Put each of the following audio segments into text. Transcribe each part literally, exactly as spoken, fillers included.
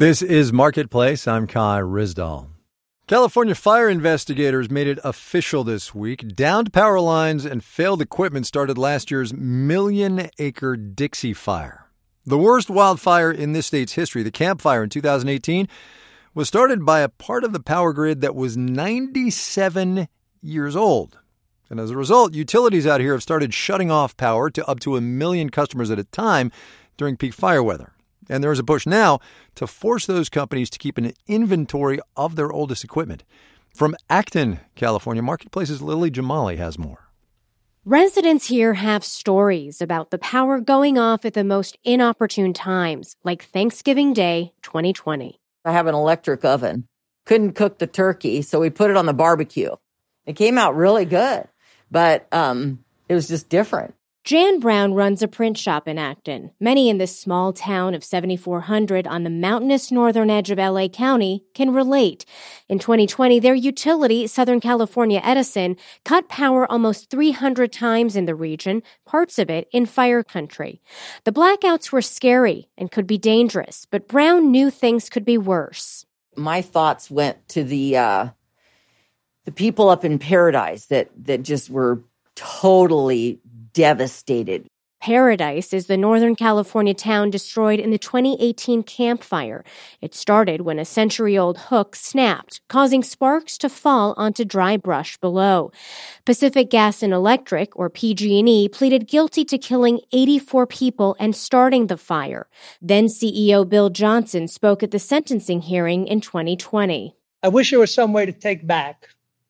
This is Marketplace. I'm Kai Rizdal. California fire investigators made it official this week. Downed power lines and failed equipment started last year's million-acre Dixie Fire. The worst wildfire in this state's history, the Camp Fire in two thousand eighteen, was started by a part of the power grid that was ninety-seven years old. And as a result, utilities out here have started shutting off power to up to a million customers at a time during peak fire weather. And there is a push now to force those companies to keep an inventory of their oldest equipment. From Acton, California, Marketplace's Lily Jamali has more. Residents here have stories about the power going off at the most inopportune times, like Thanksgiving Day twenty twenty. I have an electric oven. Couldn't cook the turkey, so we put it on the barbecue. It came out really good, but um, it was just different. Jan Brown runs a print shop in Acton. Many in this small town of seventy-four hundred on the mountainous northern edge of L A County can relate. In twenty twenty, their utility, Southern California Edison, cut power almost three hundred times in the region, parts of it in fire country. The blackouts were scary and could be dangerous, but Brown knew things could be worse. My thoughts went to the uh, the people up in Paradise that that just were totally devastated. Paradise is the Northern California town destroyed in the twenty eighteen Camp Fire. It started when a century-old hook snapped, causing sparks to fall onto dry brush below. Pacific Gas and Electric, or P G and E, pleaded guilty to killing eighty-four people and starting the fire. Then C E O Bill Johnson spoke at the sentencing hearing in twenty twenty. I wish there was some way to take back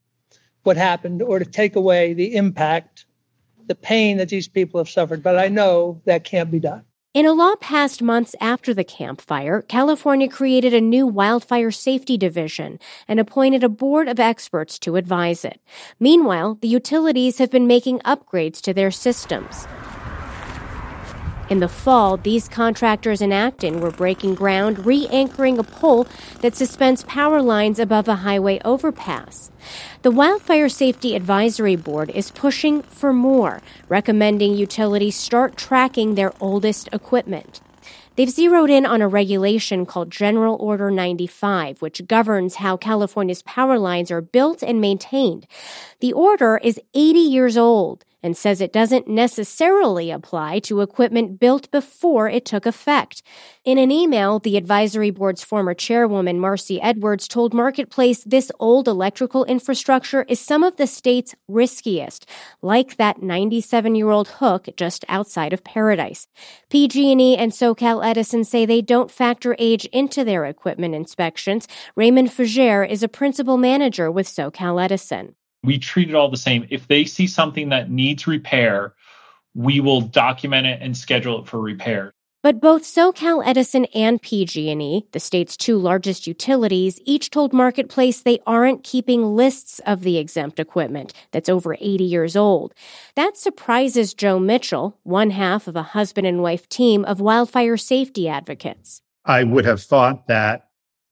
what happened or to take away the impact, the pain that these people have suffered, but I know that can't be done. In a law passed months after the Camp Fire, California created a new wildfire safety division and appointed a board of experts to advise it. Meanwhile, the utilities have been making upgrades to their systems. In the fall, these contractors in Acton were breaking ground, re-anchoring a pole that suspends power lines above a highway overpass. The Wildfire Safety Advisory Board is pushing for more, recommending utilities start tracking their oldest equipment. They've zeroed in on a regulation called General Order ninety-five, which governs how California's power lines are built and maintained. The order is eighty years old and says it doesn't necessarily apply to equipment built before it took effect. In an email, the advisory board's former chairwoman, Marcy Edwards, told Marketplace this old electrical infrastructure is some of the state's riskiest, like that ninety-seven-year-old hook just outside of Paradise. P G and E and SoCal Edison say they don't factor age into their equipment inspections. Raymond Fugere is a principal manager with SoCal Edison. We treat it all the same. If they see something that needs repair, we will document it and schedule it for repair. But both SoCal Edison and P G and E, the state's two largest utilities, each told Marketplace they aren't keeping lists of the exempt equipment that's over eighty years old. That surprises Joe Mitchell, one half of a husband and wife team of wildfire safety advocates. I would have thought that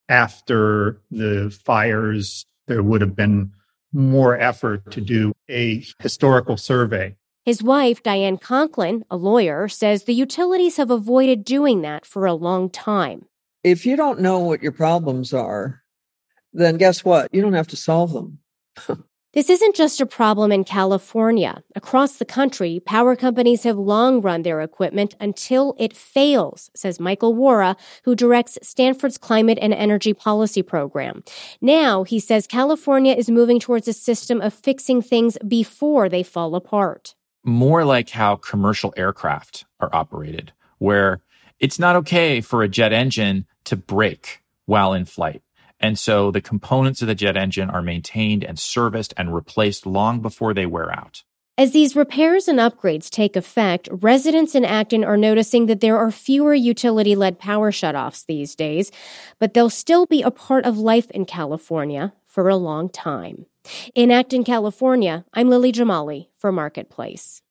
after the fires, there would have been more effort to do a historical survey. His wife, Diane Conklin, a lawyer, says the utilities have avoided doing that for a long time. If you don't know what your problems are, then guess what? You don't have to solve them. This isn't just a problem in California. Across the country, power companies have long run their equipment until it fails, says Michael Wara, who directs Stanford's Climate and Energy Policy Program. Now, he says California is moving towards a system of fixing things before they fall apart. More like how commercial aircraft are operated, where it's not okay for a jet engine to break while in flight. And so the components of the jet engine are maintained and serviced and replaced long before they wear out. As these repairs and upgrades take effect, residents in Acton are noticing that there are fewer utility-led power shutoffs these days, but they'll still be a part of life in California for a long time. In Acton, California, I'm Lily Jamali for Marketplace.